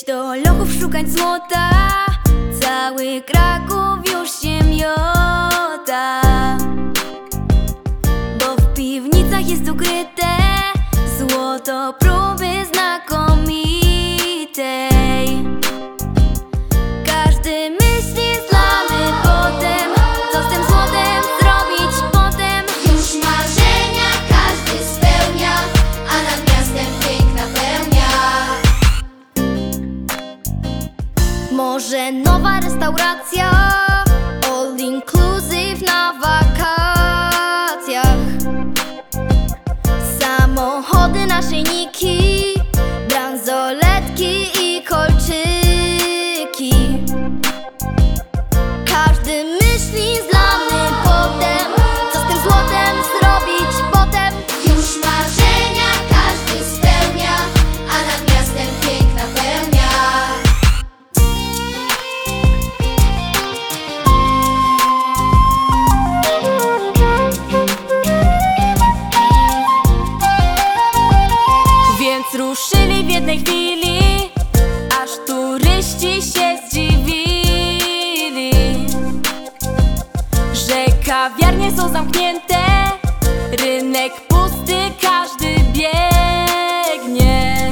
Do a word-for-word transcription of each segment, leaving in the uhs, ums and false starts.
do lochów szukać złota, cały Kraków już się miota. Bo w piwnicach jest ukryte złoto próby znakomitej. Każdy myśli zlany potem, co z tym złotem zrobić potem. Już marzenia każdy spełnia, a nad miastem piękna pełnia. Może nowa restauracja, all inclusive na wakacjach. Samochody, naszyjniki, bransoletki i kolczyki. Każdy myśli zlany potem, co z tym złotem zrobić potem. Już marzenia każdy spełnia, a nad miastem piękna pełnia. Więc ruszyli w jednej chwili, aż turyści się zdziwili, że kawiarnie są zamknięte, rynek pusty, każdy biegnie.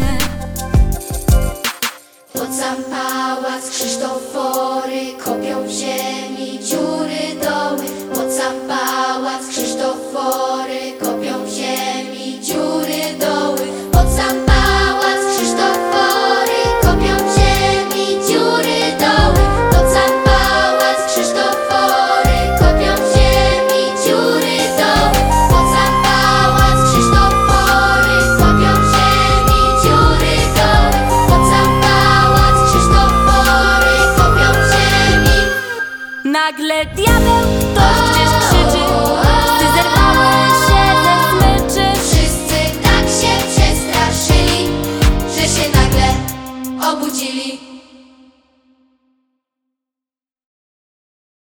Pod sam pałac Krzysztofory kopią w ziemi dziury doły. Pod sam pałac Krzysztofory kopią w ziemi dziury doły. Pod sam pałac Krzysztofory kopią w ziemi dziury doły. Pod sam pałac Krzysztofory kopią w ziemi dziury doły. Pod sam pałac Krzysztofory kopią w ziemi dziury doły. Pod sam pałac Krzysztofory kopią w ziemi. Nagle diabeł ktoś